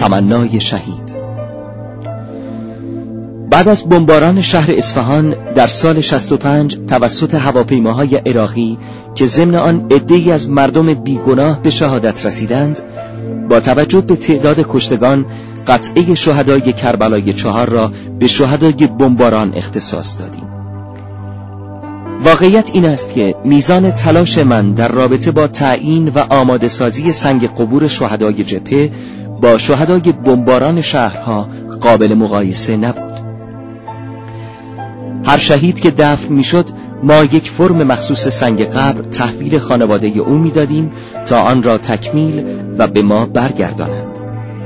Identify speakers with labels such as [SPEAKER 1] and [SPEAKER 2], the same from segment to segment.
[SPEAKER 1] تمنای شهید. بعد از بمباران شهر اصفهان در سال 65 توسط هواپیماهای عراقی که ضمن آن عده‌ای از مردم بیگناه به شهادت رسیدند، با توجه به تعداد کشتگان قطعه شهدای کربلای 4 را به شهدای بمباران اختصاص دادیم. واقعیت این است که میزان تلاش من در رابطه با تعیین و آماده سازی سنگ قبور شهدای جبهه با شهدای بمباران شهرها قابل مقایسه نبود. هر شهید که دفن میشد ما یک فرم مخصوص سنگ قبر تحویل خانواده او میدادیم تا آن را تکمیل و به ما برگردانند.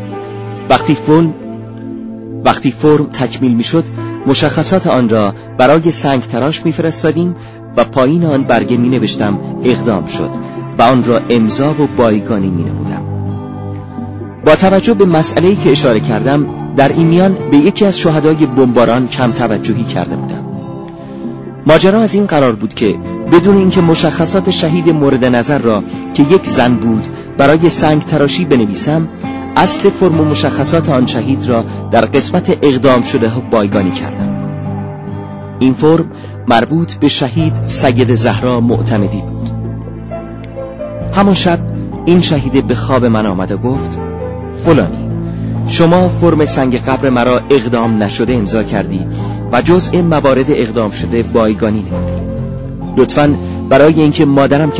[SPEAKER 1] وقتی فرم تکمیل میشد مشخصات آن را برای سنگ تراش میفرستادیم و پایین آن برگه می نوشتم اقدام شد و آن را امضا و بایگانی می نمودم. با توجه به مسئله‌ای که اشاره کردم در این میان به یکی از شهدای بمباران کم توجهی کرده بودم. ماجرا از این قرار بود که بدون اینکه مشخصات شهید مورد نظر را که یک زن بود برای سنگ تراشی بنویسم، اصل فرم و مشخصات آن شهید را در قسمت اقدام شده بایگانی کردم. این فرم مربوط به شهید سید زهرا معتمدی بود. همان شب این شهید به خواب من آمد و گفت: فلانی، شما فرم سنگ قبر مرا اقدام نشده امضا کردی و جزء موارد اقدام شده بایگانی نمودی. لطفاً برای اینکه مادرم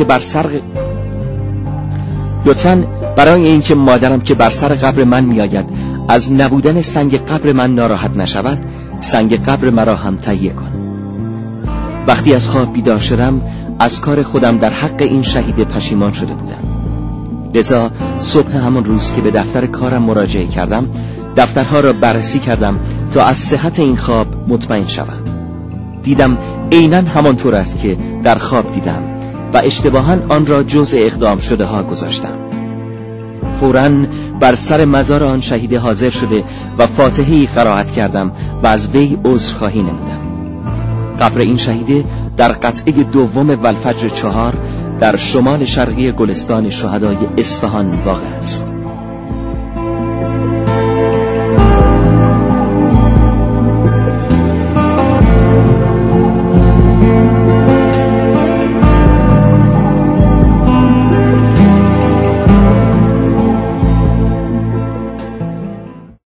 [SPEAKER 1] که بر سر قبر من میآید از نبودن سنگ قبر من ناراحت نشود، سنگ قبر مرا هم تهیه کن. وقتی از خواب بیدار شدم از کار خودم در حق این شهید پشیمان شده بودم. لذا صبح همان روز که به دفتر کارم مراجعه کردم، دفترها را بررسی کردم تا از صحت این خواب مطمئن شوم. دیدم عیناً همانطور است که در خواب دیدم و اشتباهاً آن را جزء اقدام شده ها گذاشتم. فوراً بر سر مزار آن شهید حاضر شده و فاتحه‌ای قرائت کردم و از وی عذرخواهی نمودم. قبر این شهید در قطعه دوم والفجر 4 در شمال شرقی گلستان شهدای اصفهان واقع است.